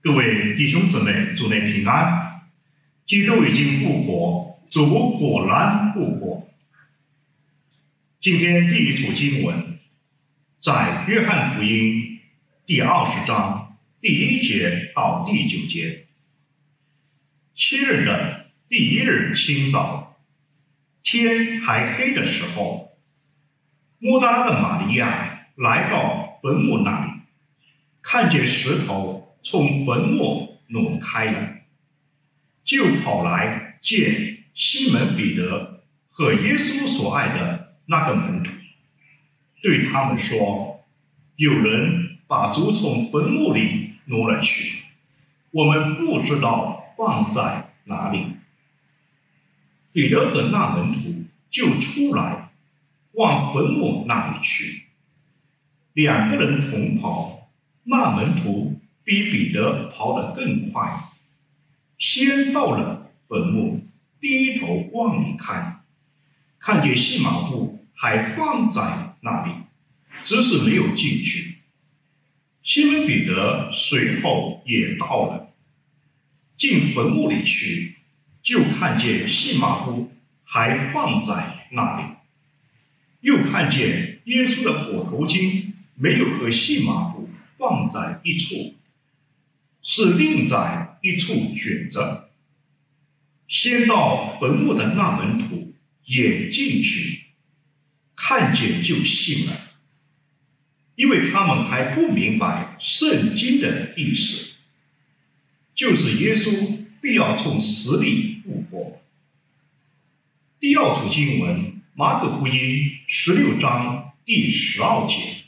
各位弟兄姊妹，主内平安。基督已经复活，主果然复活。今天第一处经文在约翰福音第20章第1节到第9节。7日的第1日清早，天还黑的时候，抹大拉的玛利亚来到坟墓那里，看见石头从坟墓挪开了，就跑来见西门彼得和耶稣所爱的那个门徒，对他们说：有人把主从坟墓里挪了去，我们不知道放在哪里。彼得和那门徒就出来往坟墓那里去，两个人同跑，那门徒比彼得跑得更快，先到了坟墓，低头往里看，看见细麻布还放在那里，只是没有进去。西门彼得随后也到了，进坟墓里去，就看见细麻布还放在那里，又看见耶稣的裹头巾没有和细麻布放在一处，是另在一处卷着。先到坟墓的那门徒也进去，看见就信了，因为他们还不明白圣经的意思，就是耶稣必要从死里复活。第二处经文，马可福音16章第12节。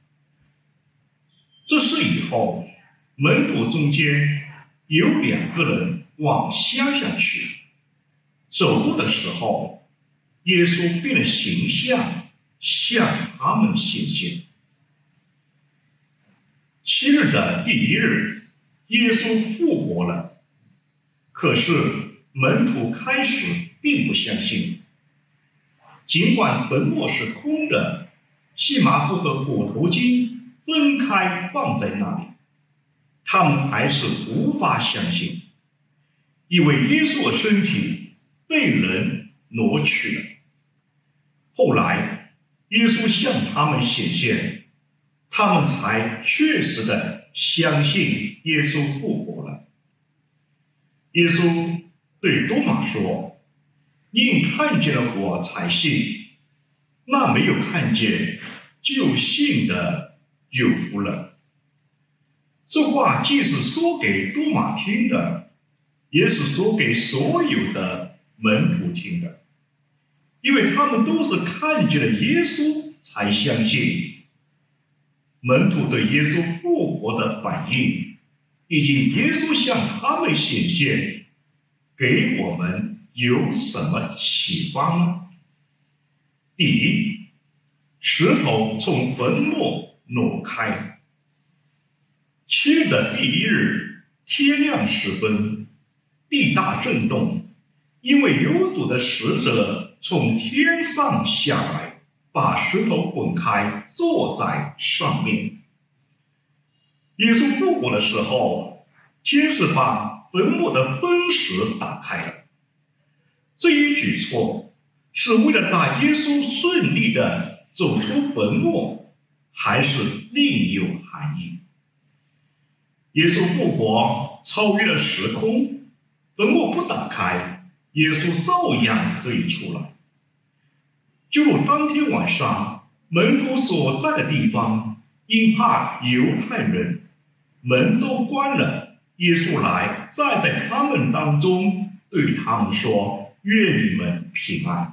这事以后，门徒中间有2个人往乡下去，走路的时候，耶稣变了形象，向他们显现。7日的第1日，耶稣复活了，可是门徒开始并不相信。尽管坟墓是空的，细麻布和裹头巾分开放在那里，他们还是无法相信，因为耶稣的身体被人挪去了。后来耶稣向他们显现，他们才确实的相信耶稣复活了。耶稣对多马说：因看见了我才信，那没有看见就信的有福了。这话既是说给多马听的，也是说给所有的门徒听的，因为他们都是看见了耶稣才相信。门徒对耶稣复活的反应，以及耶稣向他们显现，给我们有什么启发呢？第一，石头从坟墓挪开。7日的第1日，天亮时分，地大震动，因为有主的使者从天上下来，把石头滚开，坐在上面。耶稣复活的时候，天使把坟墓的分石打开了。这一举措是为了让耶稣顺利的走出坟墓，还是另有含义？耶稣复活超越了时空，坟墓不打开，耶稣照样可以出来。就如当天晚上门徒所在的地方，因怕犹太人，门都关了，耶稣来站在他们当中，对他们说：愿你们平安。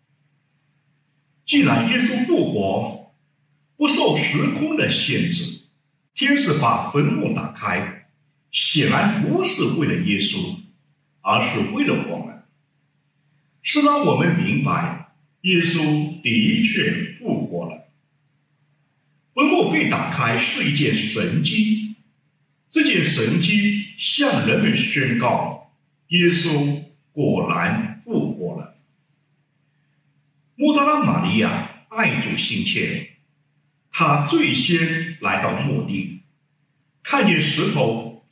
既然耶稣复活不受时空的限制，天使把坟墓打开，显然不是为了耶稣，而是为了我们，是让我们明白耶稣的确复活了。坟墓被打开是一件神迹，这件神迹向人们宣告耶稣果然复活了。抹大拉玛利亚爱主心切，她最先来到墓地，看见石头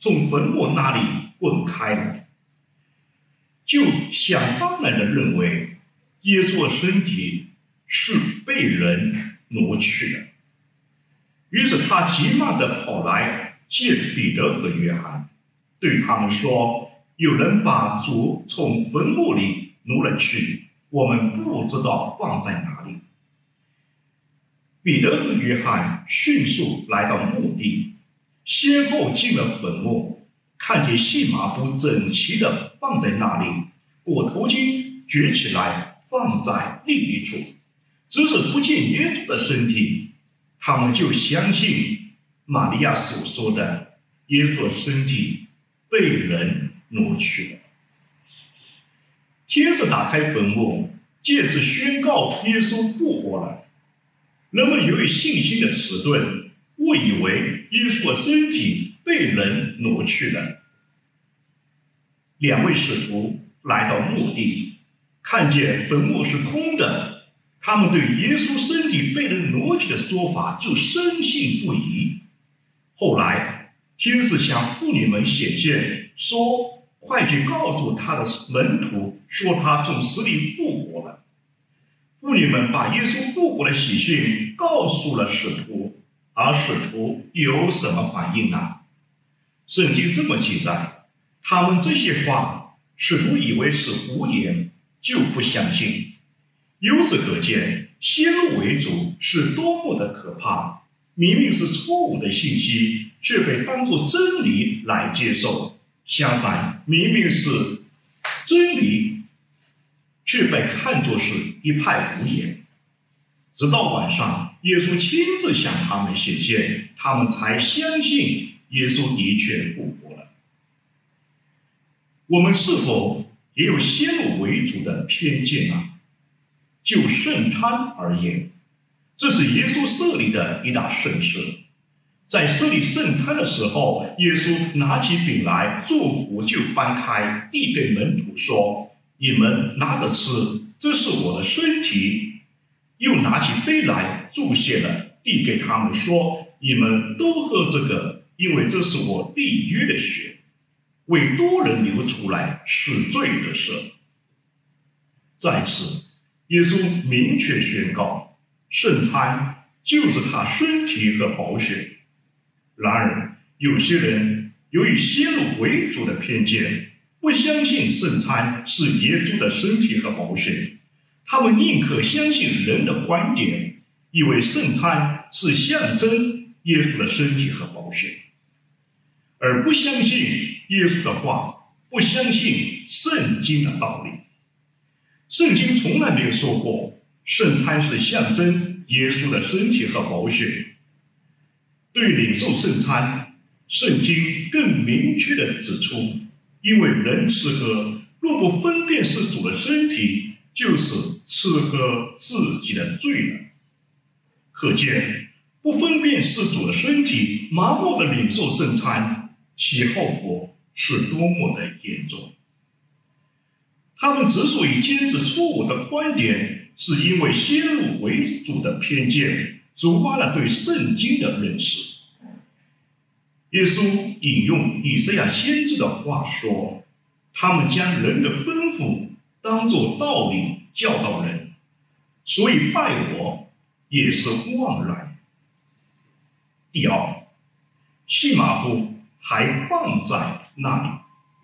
从坟墓那里滚开了，就想当然地认为耶稣的身体是被人挪去的。于是他急忙地跑来见彼得和约翰，对他们说：有人把主从坟墓里挪了去，我们不知道放在哪里。彼得和约翰迅速来到墓地，先后进了坟墓，看见细麻布整齐地放在那里，裹头巾卷起来放在另一处，只是不见耶稣的身体。他们就相信玛利亚所说的，耶稣的身体被人挪去了。天使打开坟墓，借此宣告耶稣复活了。人们由于信心的迟钝，误以为耶稣的身体被人挪去了。两位使徒来到墓地，看见坟墓是空的，他们对耶稣身体被人挪去的说法就深信不疑。后来天使向妇女们显现，说：快去告诉他的门徒，说他从死里复活了。妇女们把耶稣复活的喜讯告诉了使徒，而使徒有什么反应呢？圣经这么记载，他们这些话使徒以为是胡言，就不相信。由此可见，先入为主是多么的可怕，明明是错误的信息，却被当作真理来接受；相反，明明是真理，却被看作是一派胡言。直到晚上，耶稣亲自向他们显现，他们才相信耶稣的确复活了。我们是否也有先入为主的偏见呢？就圣餐而言，这是耶稣设立的一大盛事。在设立圣餐的时候，耶稣拿起饼来，祝福就掰开，递给门徒说：你们拿着吃，这是我的身体。又拿起杯来，祝谢了，递给他们说：你们都喝这个，因为这是我立约的血，为多人流出来，使罪得赦。在此，耶稣明确宣告，圣餐就是他身体和宝血。然而，有些人由于先入为主的偏见，不相信圣餐是耶稣的身体和宝血，他们宁可相信人的观点，以为圣餐是象征耶稣的身体和宝血，而不相信耶稣的话，不相信圣经的道理。圣经从来没有说过圣餐是象征耶稣的身体和宝血。对领受圣餐，圣经更明确地指出，因为人吃喝若不分辨是主的身体，就是吃喝自己的罪了。可见不分辨是主的身体，盲目的领受圣餐，其后果是多么的严重。他们之所以坚持错误的观点，是因为先入为主的偏见阻碍了对圣经的认识。耶稣引用以赛亚先知的话说：他们将人的吩咐当作道理教导人，所以拜我也是枉然。第二，细麻布还放在那里。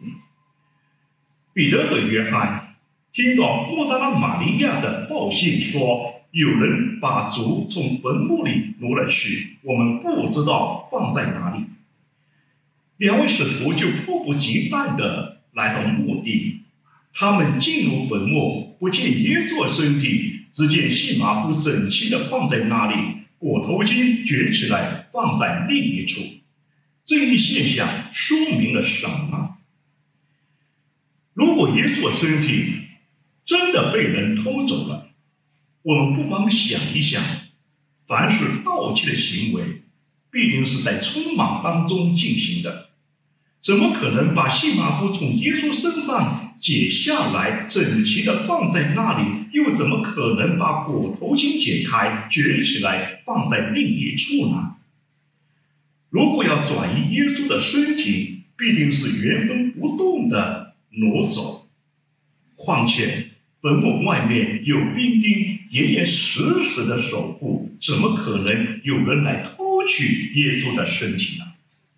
彼得和约翰听到莫扎拉玛利亚的报信说，有人把主从坟墓里挪了去，我们不知道放在哪里。两位使徒就迫不及待地来到墓地，他们进入坟墓，不见耶稣的身体，只见细麻布整齐地放在那里，裹头巾卷起来放在另一处。这一现象说明了什么？如果耶稣的身体真的被人偷走了，我们不妨想一想，凡是盗窃的行为必定是在匆忙当中进行的，怎么可能把细麻布从耶稣身上解下来整齐地放在那里，又怎么可能把裹头巾解开卷起来放在另一处呢？如果要转移耶稣的身体， 必定是原封不动地挪走。况且坟墓外面有兵丁严严实实的守护，怎么可能有人来偷取耶稣的身体呢？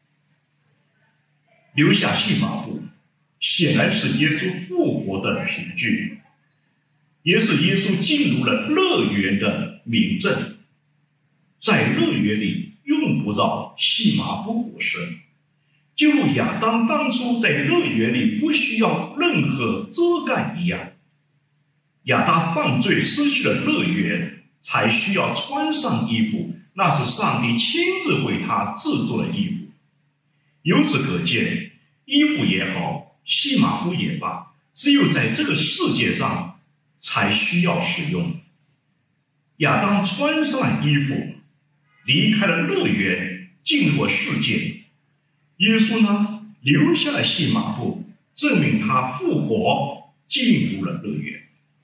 留下细麻布，显然是耶稣复活的凭据，也是耶稣进入了乐园的明证。在乐园里用不着细麻布裹身，就如亚当当初在乐园里不需要任何遮盖一样。亚当犯罪失去了乐园，才需要穿上衣服，那是上帝亲自为他制作的衣服。由此可见，衣服也好，细麻布也罢，只有在这个世界上才需要使用。亚当穿上了衣服，离开了乐园，进入了世界。耶稣呢，留下了细麻布，证明他复活，进入了乐园。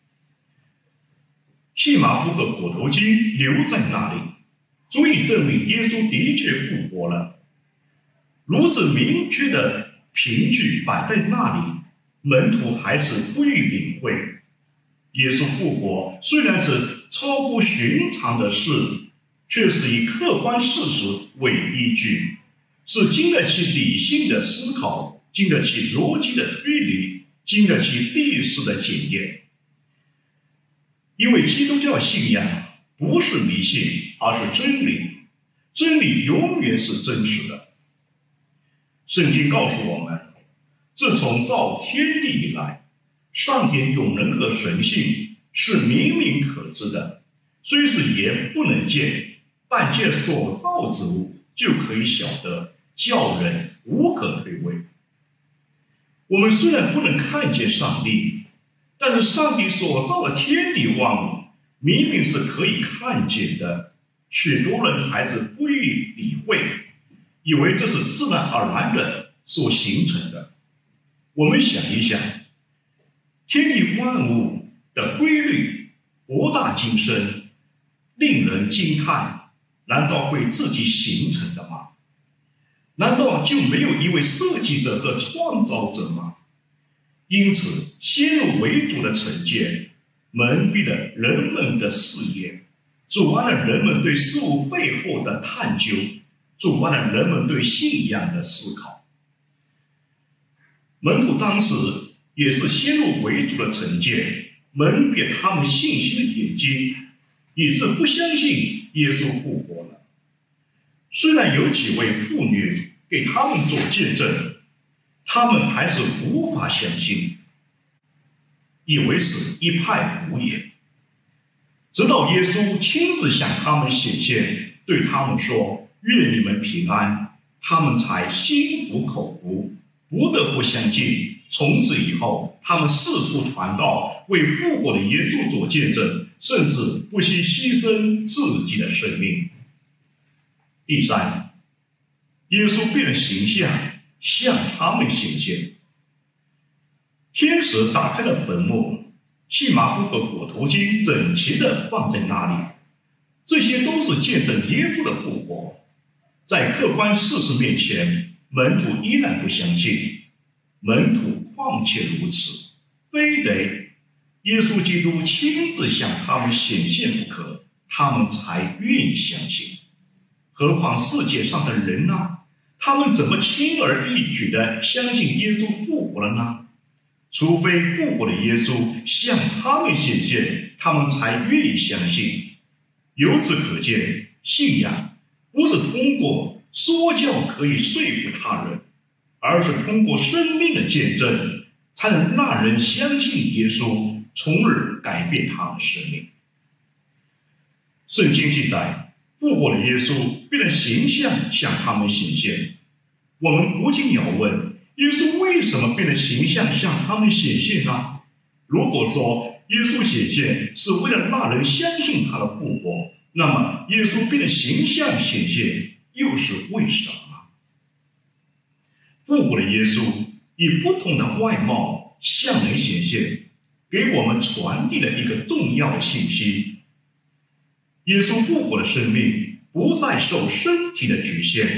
细麻布和裹头巾留在那里，足以证明耶稣的确复活了。如此明确的凭据摆在那里，门徒还是不予领会。耶稣复活虽然是超乎寻常的事，却是以客观事实为依据，是经得起理性的思考，经得起逻辑的推理，经得起历史的检验。因为基督教信仰不是迷信，而是真理，真理永远是真实的。圣经告诉我们，自从造天地以来，上帝永能和神性是明明可知的，虽是眼不能见，但借所造之物就可以晓得，叫人无可推诿。我们虽然不能看见上帝，但是上帝所造的天地万物明明是可以看见的，许多人还是不予理会，以为这是自然而然的所形成的。我们想一想，天地万物的规律博大精深，令人惊叹，难道会自己形成的吗？难道就没有一位设计者和创造者吗？因此，先入为主的成见蒙蔽了人们的视野，阻碍了人们对事物背后的探究，阻碍了人们对信仰的思考。门徒当时也是先入为主的成见蒙蔽他们信心的眼睛，以致不相信耶稣复活了。虽然有几位妇女给他们做见证，他们还是无法相信，以为是一派胡言。直到耶稣亲自向他们显现，对他们说：“愿你们平安。”他们才心服口服，不得不相信。从此以后，他们四处传道，为复活的耶稣做见证，甚至不惜牺牲自己的生命。第三，耶稣变了形象，向他们显现。天使打开了坟墓，细麻布和裹头巾整齐地放在那里，这些都是见证耶稣的复活。在客观事实面前，门徒依然不相信，门徒况且如此，非得耶稣基督亲自向他们显现不可，他们才愿意相信。何况世界上的人呢？他们怎么轻而易举地相信耶稣复活了呢？除非复活的耶稣向他们显现，他们才愿意相信。由此可见，信仰不是通过说教可以说服他人，而是通过生命的见证，才能让人相信耶稣，从而改变他的生命。圣经记载，复活的耶稣变了形象向他们显现。我们不禁要问，耶稣为什么变了形象向他们显现呢？如果说耶稣显现是为了让人相信他的复活，那么耶稣变了形象显现又是为什么？复活的耶稣以不同的外貌向人显现，给我们传递了一个重要的信息：耶稣复活的生命不再受身体的局限，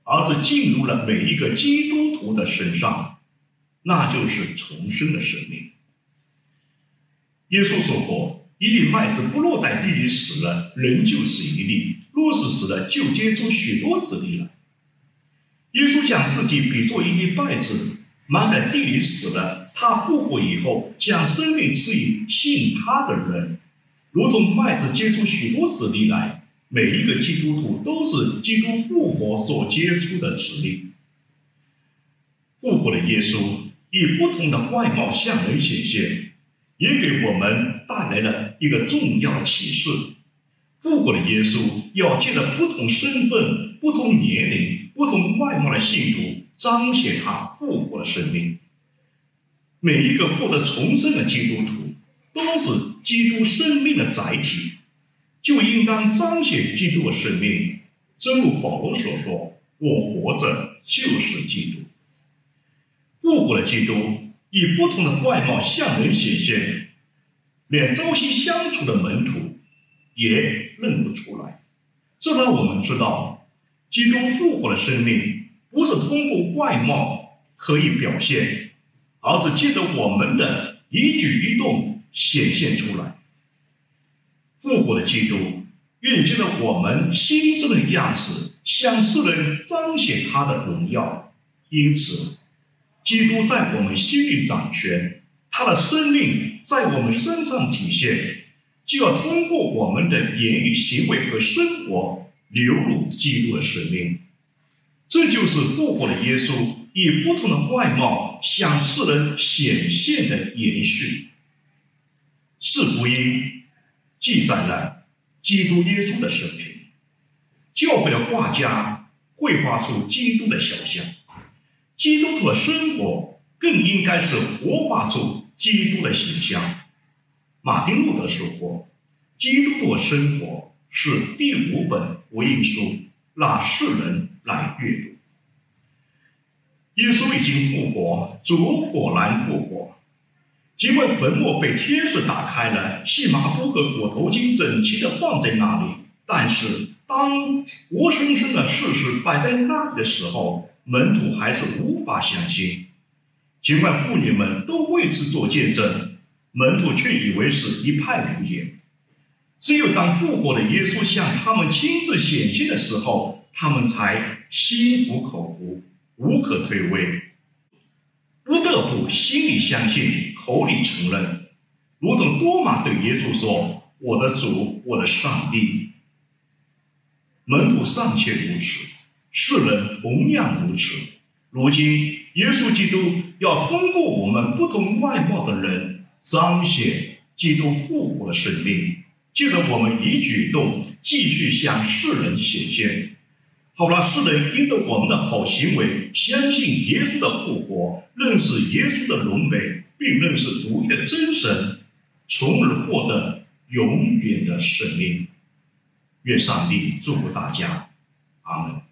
而是进入了每一个基督徒的身上，那就是重生的生命。耶稣说过，一粒麦子不落在地里死了，仍旧是一粒；若是死了，就结出许多子粒来。耶稣将自己比作一粒麦子，埋在地里死了，他复活以后，将生命赐予信他的人，如同麦子结出许多子粒来。每一个基督徒都是基督复活所结出的子粒。复活的耶稣以不同的外貌向人显现，也给我们带来了一个重要的启示。复活的耶稣要借着不同身份、不同年龄、不同外貌的信徒，彰显他复活的生命。每一个获得重生的基督徒都是基督生命的载体，就应当彰显基督的生命。正如保罗所说，我活着就是基督。复活的基督以不同的外貌向人显现，连朝夕相处的门徒也认不出来。这让我们知道，基督复活的生命不是通过外貌可以表现，而是借着我们的一举一动显现出来。复活的基督愿借着我们新生的样式，向世人彰显他的荣耀。因此，基督在我们心里掌权，他的生命在我们身上体现，就要通过我们的言语行为和生活流入基督的生命。这就是复活的耶稣以不同的外貌向世人显现的延续。四福音记载了基督耶稣的生平，教会的画家绘画出基督的肖像，基督徒的生活更应该是活化出基督的形象。马丁路德说过，基督徒的生活是第5本福音书，让世人来阅读。耶稣已经复活，主果然复活。尽管坟墓被天使打开了，细麻布和裹头巾整齐地放在那里，但是当活生生的事实摆在那里的时候，门徒还是无法相信。尽管妇女们都为此做见证，门徒却以为是一派胡言。只有当复活的耶稣向他们亲自显现的时候，他们才心服口服，无可推诿，不得不心里相信，口里承认，如同多马对耶稣说：“我的主，我的上帝。”门徒尚且如此，世人同样如此。如今，耶稣基督要通过我们不同外貌的人，彰显基督复活的生命，借着我们一举一动继续向世人显现，好让世人因着我们的好行为，相信耶稣的复活，认识耶稣的荣美，并认识独一的真神，从而获得永远的生命。愿上帝祝福大家，阿们。